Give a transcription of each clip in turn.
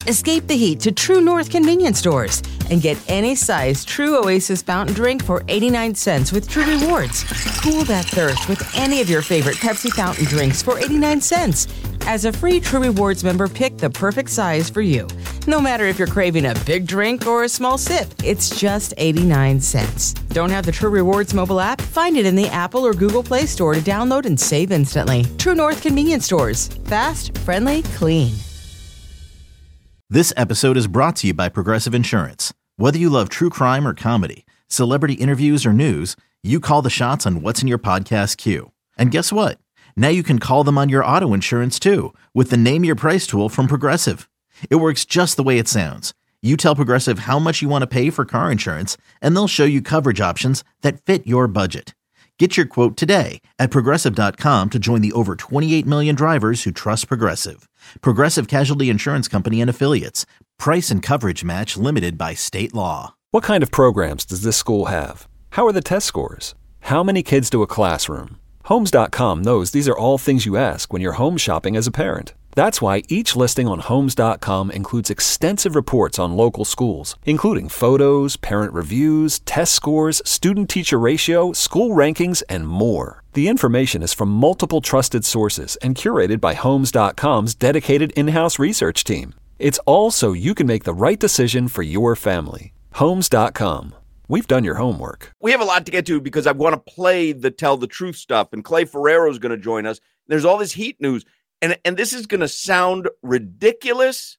Escape the heat to True North convenience stores and get any size True Oasis fountain drink for 89 cents with True Rewards. Cool that thirst with any of your favorite Pepsi fountain drinks for 89 cents. As a free True Rewards member, pick the perfect size for you. No matter if you're craving a big drink or a small sip, it's just 89 cents. Don't have the True Rewards mobile app? Find it in the Apple or Google Play Store to download and save instantly. True North convenience stores. Fast, friendly, clean. This episode is brought to you by Progressive Insurance. Whether you love true crime or comedy, celebrity interviews or news, you call the shots on what's in your podcast queue. And guess what? Now you can call them on your auto insurance too with the Name Your Price tool from Progressive. It works just the way it sounds. You tell Progressive how much you want to pay for car insurance, and they'll show you coverage options that fit your budget. Get your quote today at Progressive.com to join the over 28 million drivers who trust Progressive. Progressive Casualty Insurance Company and Affiliates. Price and coverage match limited by state law. What kind of programs does this school have? How are the test scores? How many kids do a classroom? Homes.com knows these are all things you ask when you're home shopping as a parent. That's why each listing on Homes.com includes extensive reports on local schools, including photos, parent reviews, test scores, student-teacher ratio, school rankings, and more. The information is from multiple trusted sources and curated by Homes.com's dedicated in-house research team. It's all so you can make the right decision for your family. Homes.com. We've done your homework. We have a lot to get to because I want to play the Tell the Truth stuff, and Clay Ferrero is going to join us. There's all this Heat news. And this is going to sound ridiculous,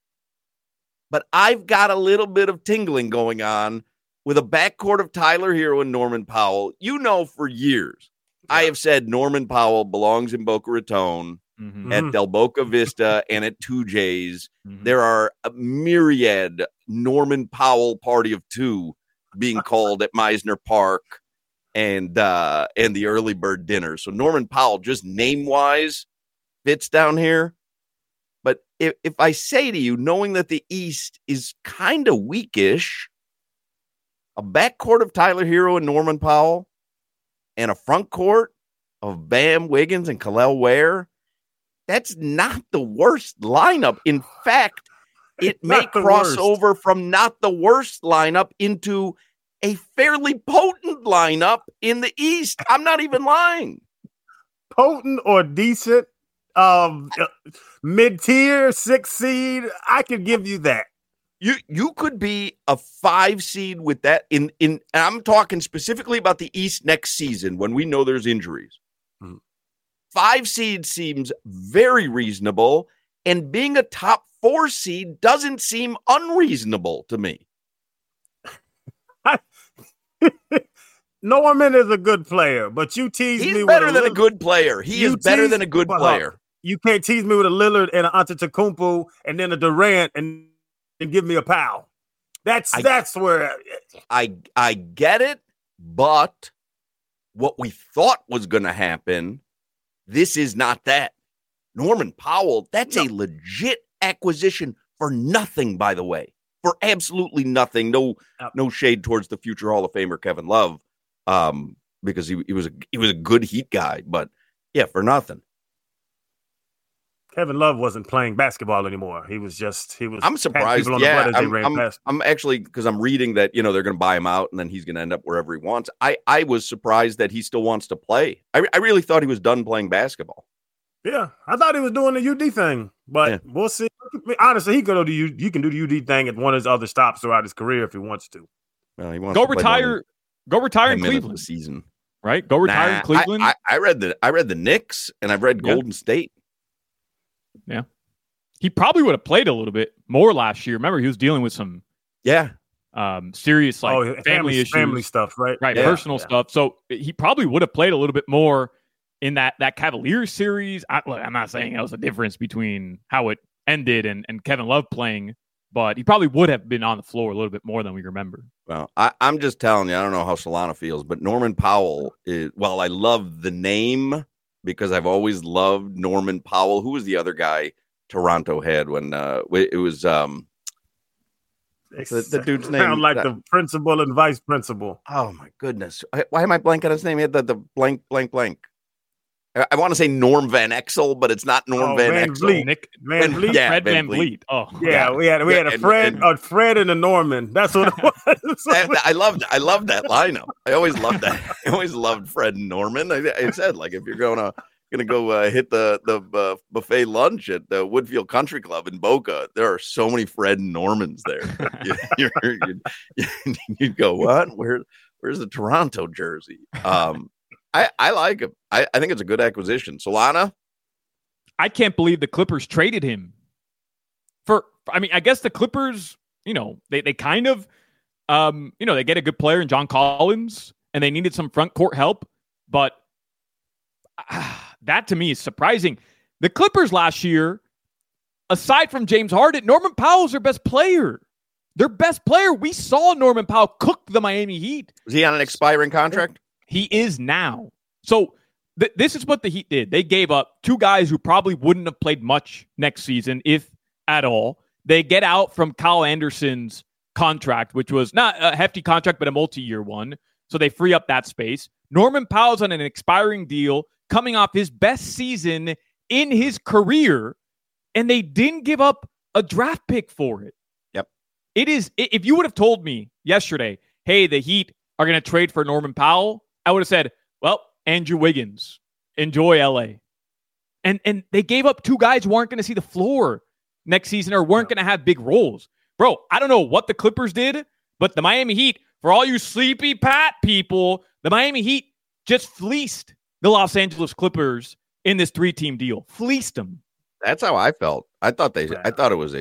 but I've got a little bit of tingling going on with a backcourt of Tyler Hero and Norman Powell. You know, for years, I have said Norman Powell belongs in Boca Raton, at Del Boca Vista, and at 2J's. There are a myriad Norman Powell party of two being called at Meisner Park and the early bird dinner. So Norman Powell, just name-wise, fits down here. But if I say to you, knowing that the East is kind of weakish, a backcourt of Tyler Hero and Norman Powell and a front court of Bam Wiggins and Kel'el Ware, that's not the worst lineup. In fact, it may cross over from not the worst lineup into a fairly potent lineup in the East. I'm not even lying. Potent or decent? Mid-tier, 6 seed, I could give you that. You could be a 5 seed with that in and I'm talking specifically about the East next season when we know there's injuries. 5 seed seems very reasonable, and being a top 4 seed doesn't seem unreasonable to me. Norman is a good player, but you tease me with He's better than a good player. He is better than a good player. You can't tease me with a Lillard and an Antetokounmpo and then a Durant and give me a Powell. That's where I get it, but what we thought was going to happen, this is not that. Norman Powell, that's a legit acquisition for nothing, by the way. For absolutely nothing. No shade towards the future Hall of Famer Kevin Love, because he was a good Heat guy, but yeah, for nothing. Kevin Love wasn't playing basketball anymore. He was. I'm surprised. Yeah, I'm actually, because I'm reading that they're going to buy him out and then he's going to end up wherever he wants. I was surprised that he still wants to play. I really thought he was done playing basketball. Yeah, I thought he was doing the UD thing, but we'll see. Honestly, he could do you can do the UD thing at one of his other stops throughout his career if he wants to. He wants go to retire. Go retire in Cleveland. Season, right? Go retire in Cleveland. I read the Knicks and I've read Golden State. Yeah, he probably would have played a little bit more last year. Remember, he was dealing with some serious family issues, family stuff, right? Right, personal stuff. So he probably would have played a little bit more in that Cavaliers series. I'm not saying that was a difference between how it ended and Kevin Love playing, but he probably would have been on the floor a little bit more than we remember. Well, I'm just telling you, I don't know how Solana feels, but Norman Powell while I love the name because I've always loved Norman Powell. Who was the other guy Toronto had when it was the dude's name? Sound like the principal and vice principal. Oh my goodness! Why am I blanking on his name? He had the blank. I want to say Norm Van Exel, but it's not Norm Van Exel. Vliet. Nick Van Vliet. Yeah, Fred Van Van Vliet. Oh, Yeah, we had a Fred and a Norman. That's what it was. I loved that lineup. I always loved that. I always loved Fred and Norman. I said, like, if you're gonna go hit the buffet lunch at the Woodfield Country Club in Boca, there are so many Fred and Normans there. You'd go, what? Where's the Toronto jersey? I like him. I think it's a good acquisition. Solana? I can't believe the Clippers traded him I guess the Clippers, they kind of, they get a good player in John Collins and they needed some front court help, but that to me is surprising. The Clippers last year, aside from James Harden, Norman Powell's their best player. Their best player. We saw Norman Powell cook the Miami Heat. Is he on an expiring contract? He is now. So this is what the Heat did. They gave up two guys who probably wouldn't have played much next season, if at all. They get out from Kyle Anderson's contract, which was not a hefty contract, but a multi-year one. So they free up that space. Norman Powell's on an expiring deal, coming off his best season in his career, and they didn't give up a draft pick for it. Yep. It is, if you would have told me yesterday, hey, the Heat are going to trade for Norman Powell, I would have said, well, Andrew Wiggins, enjoy LA. And they gave up two guys who aren't going to see the floor next season or weren't going to have big roles. Bro, I don't know what the Clippers did, but the Miami Heat, for all you sleepy Pat people, the Miami Heat just fleeced the Los Angeles Clippers in this 3-team deal. Fleeced them. That's how I felt. I thought it was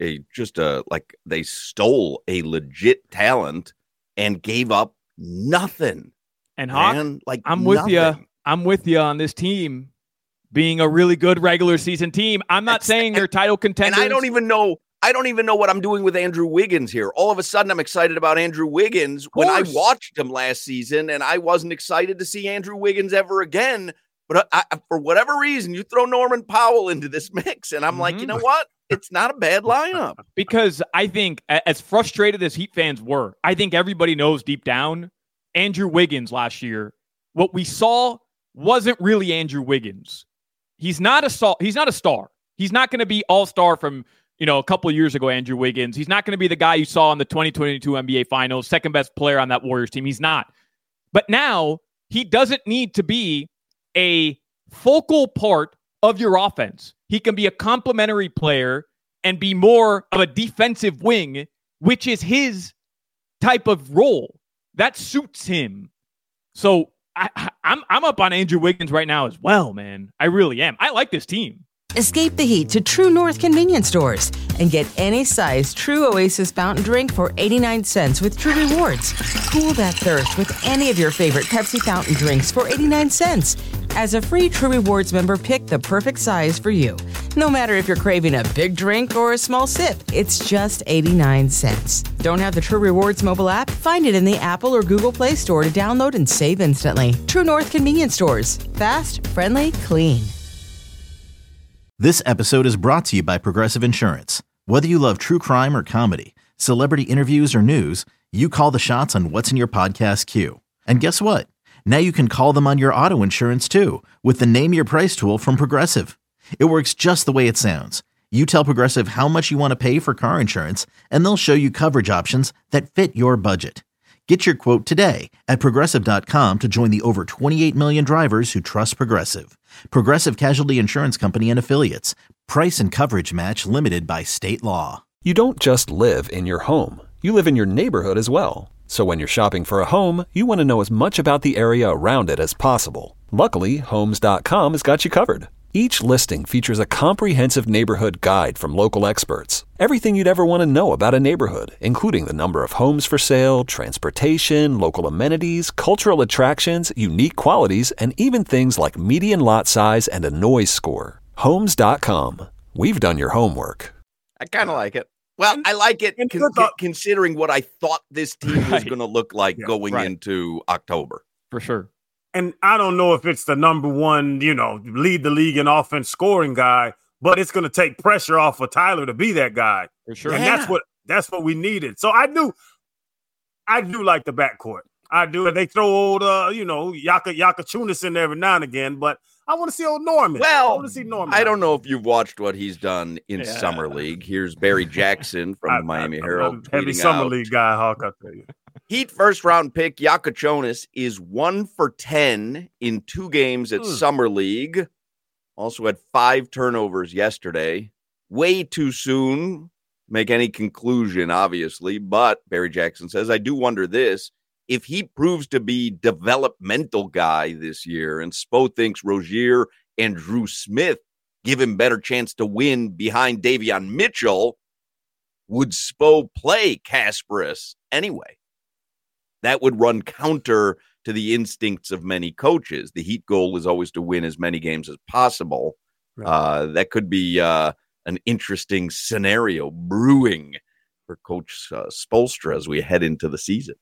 they stole a legit talent and gave up nothing. And Hawk, I'm with you. I'm with you on this team being a really good regular season team. I'm not saying they're title contenders. And I don't even know what I'm doing with Andrew Wiggins here. All of a sudden, I'm excited about Andrew Wiggins when I watched him last season, and I wasn't excited to see Andrew Wiggins ever again. But for whatever reason, you throw Norman Powell into this mix, and I'm like, you know what? It's not a bad lineup. Because I think, as frustrated as Heat fans were, I think everybody knows deep down, Andrew Wiggins last year, what we saw wasn't really Andrew Wiggins. He's not a star. He's not going to be all-star from, a couple of years ago, Andrew Wiggins. He's not going to be the guy you saw in the 2022 NBA Finals, second best player on that Warriors team. He's not. But now he doesn't need to be a focal part of your offense. He can be a complementary player and be more of a defensive wing, which is his type of role. That suits him. So I'm up on Andrew Wiggins right now as well, man. I really am. I like this team. Escape the heat to True North convenience stores and get any size True Oasis fountain drink for 89 cents with True Rewards. Cool that thirst with any of your favorite Pepsi fountain drinks for 89 cents. As a free True Rewards member, pick the perfect size for you. No matter if you're craving a big drink or a small sip, it's just 89 cents. Don't have the True Rewards mobile app? Find it in the Apple or Google Play Store to download and save instantly. True North convenience stores. Fast, friendly, clean. This episode is brought to you by Progressive Insurance. Whether you love true crime or comedy, celebrity interviews or news, you call the shots on what's in your podcast queue. And guess what? Now you can call them on your auto insurance too with the Name Your Price tool from Progressive. It works just the way it sounds. You tell Progressive how much you want to pay for car insurance, and they'll show you coverage options that fit your budget. Get your quote today at Progressive.com to join the over 28 million drivers who trust Progressive. Progressive Casualty Insurance Company and Affiliates. Price and coverage match limited by state law. You don't just live in your home. You live in your neighborhood as well. So when you're shopping for a home, you want to know as much about the area around it as possible. Luckily, Homes.com has got you covered. Each listing features a comprehensive neighborhood guide from local experts. Everything you'd ever want to know about a neighborhood, including the number of homes for sale, transportation, local amenities, cultural attractions, unique qualities, and even things like median lot size and a noise score. Homes.com. We've done your homework. I kind of like it. Well, I like it considering what I thought this team was going to look like going into October. For sure. And I don't know if it's the number one, lead the league in offense scoring guy, but it's going to take pressure off of Tyler to be that guy. For sure. And that's what we needed. So I do like the backcourt. I do. And they throw old, Yaka Chunas in there every now and again, but I want to see old Norman. Well, I want to see Norman. I don't know if you've watched what he's done in Summer League. Here's Barry Jackson from the Miami Herald. Heavy Summer League guy, Hawk, I'll tell you. Heat first-round pick Yakachonis is 1 for 10 in 2 games at Summer League. Also had 5 turnovers yesterday. Way too soon make any conclusion, obviously, but Barry Jackson says, I do wonder this. If he proves to be developmental guy this year and Spo thinks Rozier and Drew Smith give him better chance to win behind Davion Mitchell, would Spo play Kasparis anyway? That would run counter to the instincts of many coaches. The Heat goal is always to win as many games as possible. Right. That could be an interesting scenario brewing for Coach Spoelstra as we head into the season.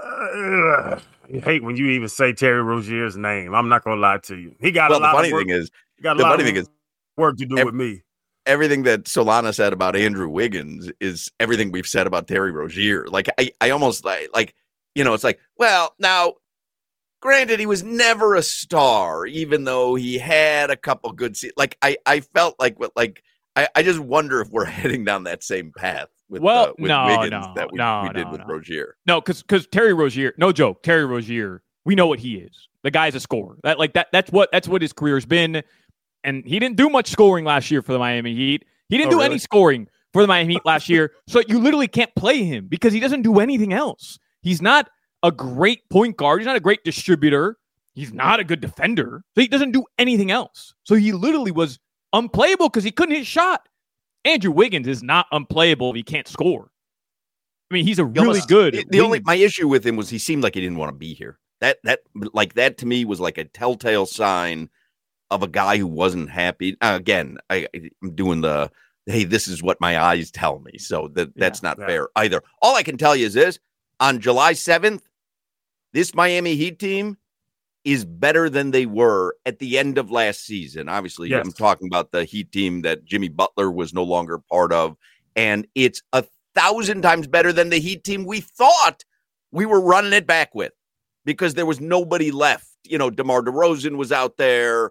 I hate when you even say Terry Rozier's name. I'm not going to lie to you. He got the funny thing is work to do with me. Everything that Solana said about Andrew Wiggins is everything we've said about Terry Rozier. Like I almost like it's like, well, now granted, he was never a star, even though he had a couple good seasons. Like I felt like I just wonder if we're heading down that same path with Wiggins that we did with Rozier. No, because Terry Rozier, no joke, Terry Rozier, we know what he is. The guy's a scorer. That's what his career's been. And he didn't do much scoring last year for the Miami Heat. He didn't do any scoring for the Miami Heat last year. So you literally can't play him because he doesn't do anything else. He's not a great point guard. He's not a great distributor. He's not a good defender. So he doesn't do anything else. So he literally was unplayable because he couldn't hit a shot. Andrew Wiggins is not unplayable if he can't score. I mean, he's really good. My issue with him was he seemed like he didn't want to be here. That to me was like a telltale sign of a guy who wasn't happy. Again, I'm doing hey, this is what my eyes tell me. So that's not fair either. All I can tell you is this. On July 7th, this Miami Heat team is better than they were at the end of last season. Obviously, I'm talking about the Heat team that Jimmy Butler was no longer part of. And it's 1,000 times better than the Heat team we thought we were running it back with because there was nobody left. DeMar DeRozan was out there.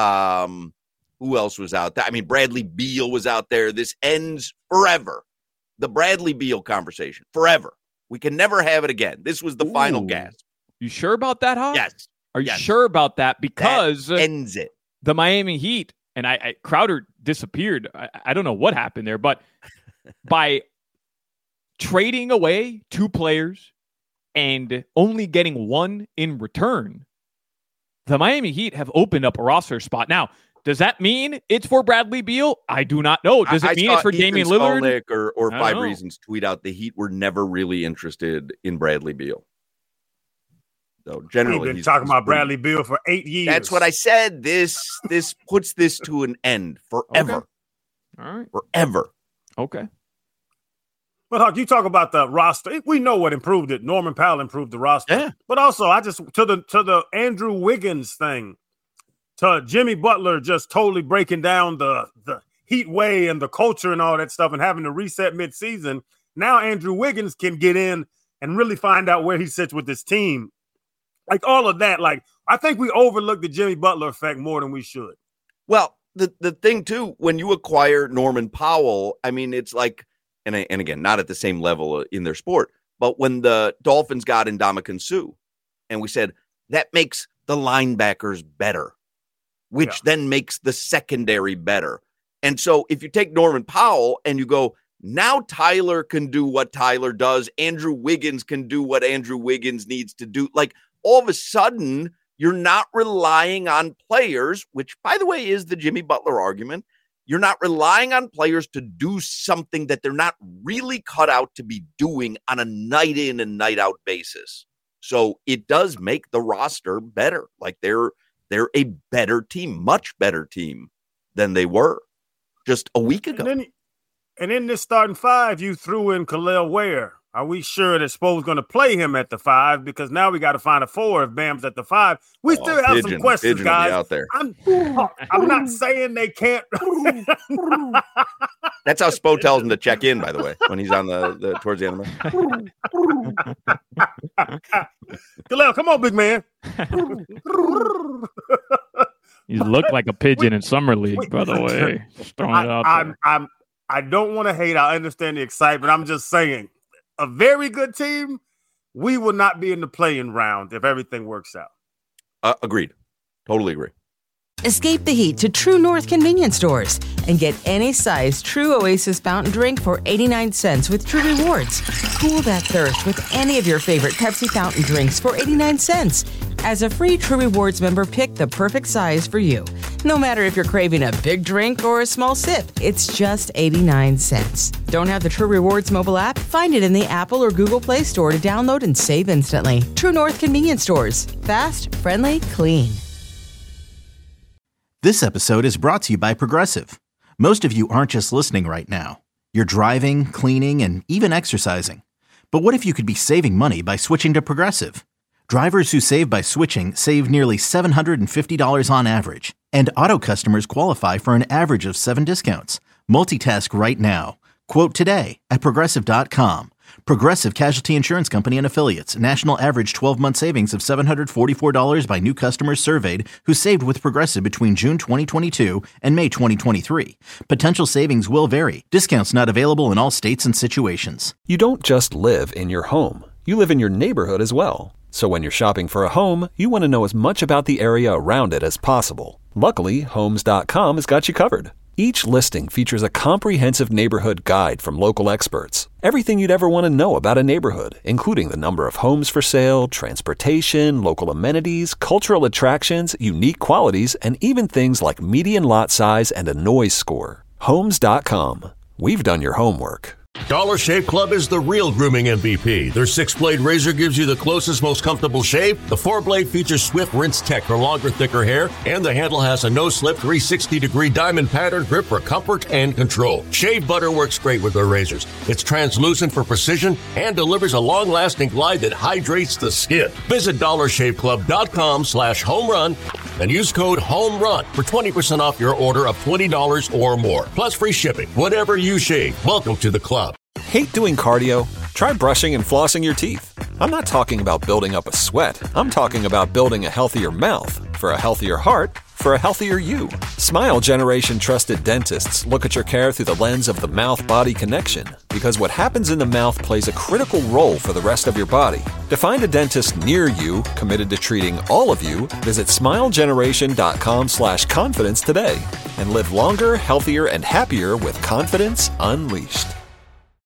Who else was out there? I mean, Bradley Beal was out there. This ends forever. The Bradley Beal conversation, forever. We can never have it again. This was the final gasp. You sure about that, Hawk? Yes. Are you sure about that? Because that ends it. The Miami Heat, and Crowder disappeared. I don't know what happened there, but by trading away 2 players and only getting 1 in return, the Miami Heat have opened up a roster spot. Now, does that mean it's for Bradley Beal? I do not know. Does it mean it's for Damian Lillard? Or 5 Reasons tweet out the Heat were never really interested in Bradley Beal. So generally, we've been talking about Bradley Beal for 8 years. That's what I said. This puts this to an end forever. Okay. All right, forever. Okay. But Hawk, you talk about the roster. We know what improved it. Norman Powell improved the roster. Yeah. But also, I just to the Andrew Wiggins thing, to Jimmy Butler just totally breaking down the Heat way and the culture and all that stuff and having to reset midseason. Now Andrew Wiggins can get in and really find out where he sits with this team. Like all of that, I think we overlook the Jimmy Butler effect more than we should. Well, the thing too, when you acquire Norman Powell, I mean, it's like, and again, not at the same level in their sport, but when the Dolphins got Ndamukong Suh, and we said that makes the linebackers better, which then makes the secondary better. And so if you take Norman Powell and you go, now Tyler can do what Tyler does, Andrew Wiggins can do what Andrew Wiggins needs to do. Like, all of a sudden, you're not relying on players, which, by the way, is the Jimmy Butler argument. You're not relying on players to do something that they're not really cut out to be doing on a night in and night out basis. So it does make the roster better. Like they're a better team, much better team than they were just a week ago. And in this starting 5, you threw in Kel'el Ware. Are we sure that Spo's going to play him at the 5? Because now we got to find a 4 if Bam's at the 5. We still have some questions, guys. Out there. I'm not saying they can't. That's how Spo tells him to check in, by the way, when he's on the towards the end of the Kel'el, come on, big man. You look like a pigeon in summer league, by the way. Just throwing it out there. I don't want to hate. I understand the excitement. I'm just saying, a very good team, we will not be in the play-in round if everything works out. Agreed. Totally agree. Escape the heat to True North convenience stores and get any size True Oasis fountain drink for 89 cents with True Rewards. Cool that thirst with any of your favorite Pepsi fountain drinks for 89 cents. As a free True Rewards member, pick the perfect size for you. No matter if you're craving a big drink or a small sip, it's just 89 cents. Don't have the True Rewards mobile app? Find it in the Apple or Google Play Store to download and save instantly. True North convenience stores. Fast, friendly, clean. This episode is brought to you by Progressive. Most of you aren't just listening right now. You're driving, cleaning, and even exercising. But what if you could be saving money by switching to Progressive? Drivers who save by switching save nearly $750 on average. And auto customers qualify for an average of 7 discounts. Multitask right now. Quote today at Progressive.com. Progressive Casualty Insurance Company and Affiliates. National average 12-month savings of $744 by new customers surveyed who saved with Progressive between June 2022 and May 2023. Potential savings will vary. Discounts not available in all states and situations. You don't just live in your home. You live in your neighborhood as well. So when you're shopping for a home, you want to know as much about the area around it as possible. Luckily, Homes.com has got you covered. Each listing features a comprehensive neighborhood guide from local experts. Everything you'd ever want to know about a neighborhood, including the number of homes for sale, transportation, local amenities, cultural attractions, unique qualities, and even things like median lot size and a noise score. Homes.com. We've done your homework. Dollar Shave Club is the real grooming MVP. Their 6-blade razor gives you the closest, most comfortable shave. The 4-blade features swift rinse tech for longer, thicker hair. And the handle has a no-slip 360-degree diamond pattern grip for comfort and control. Shave butter works great with their razors. It's translucent for precision and delivers a long-lasting glide that hydrates the skin. Visit DollarShaveClub.com/homerun and use code HOMERUN for 20% off your order of $20 or more. Plus free shipping. Whatever you shave, welcome to the club. Hate doing cardio? Try brushing and flossing your teeth. I'm not talking about building up a sweat. I'm talking about building a healthier mouth. For a healthier heart, for a healthier you. Smile Generation trusted dentists look at your care through the lens of the mouth-body connection, because what happens in the mouth plays a critical role for the rest of your body. To find a dentist near you committed to treating all of you, visit smilegeneration.com/confidence today and live longer, healthier, and happier with confidence unleashed.